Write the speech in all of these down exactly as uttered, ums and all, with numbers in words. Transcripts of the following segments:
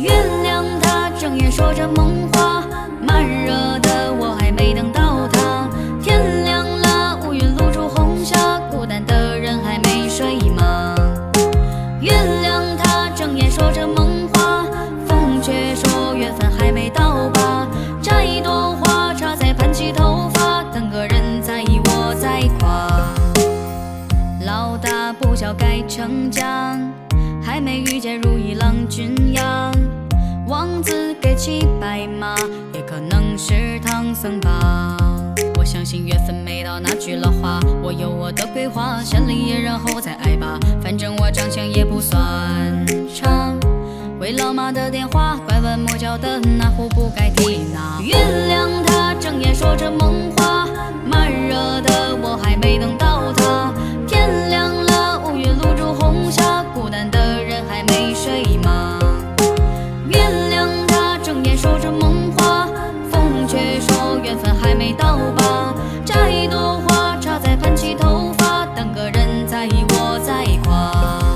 原谅他整夜说着梦话，慢热的我还没等到他。天亮了，乌云露珠红霞，孤单的人还没睡吗？原谅他整夜说着梦话，风却说缘分还没到吧。摘一朵花插在盘起头发，等个人在意我在夸。老大不小该成家，还没遇见如意郎君呀。王子给骑白马，也可能是唐僧吧。我相信缘分没到那句老话，我有我的规划，先立业然后再爱吧。反正我长相也不算差，为老妈的电话，拐弯抹角的那壶不该提拿。原谅他整夜说着梦话，慢热的我还没等到他。天亮了，乌云露珠红霞，孤单的人还没睡吗？原谅他整夜说着梦话，风却说缘分还没到吧。摘一朵花插在盘起头发，等个人在意我在夸。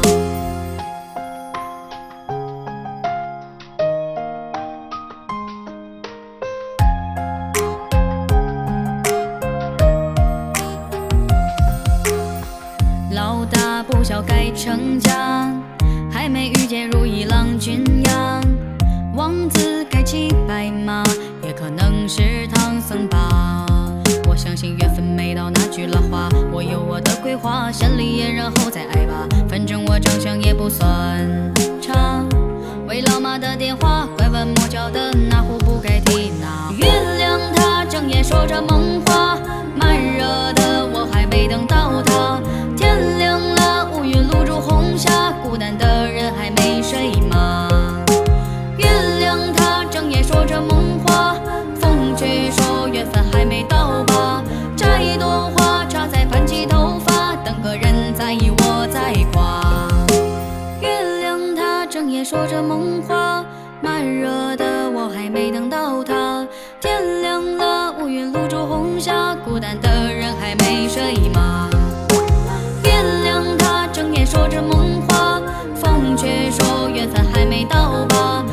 老大不小该成家，还没遇见如意郎君呀。王子该骑白马，也可能是唐僧吧。我相信缘分没到那句老话，我有我的规划，先立业然后再爱吧。反正我长相也不算差，为老妈的电话，拐弯抹角的那壶不该提拿。原谅他整夜说着梦话，慢热的我还没等到他。天亮了，乌云露珠红霞，孤单的人还没睡吗？原谅他整夜说着梦话，风却说缘分还没到吧。摘一朵花插在盘起头发，等个人在意我在夸。原谅他整夜说着梦话，慢热的我还没等到他。天亮了，乌云露珠红霞，孤单的人还没睡吗？原谅他整夜说着梦话，风却说缘分还没到吧。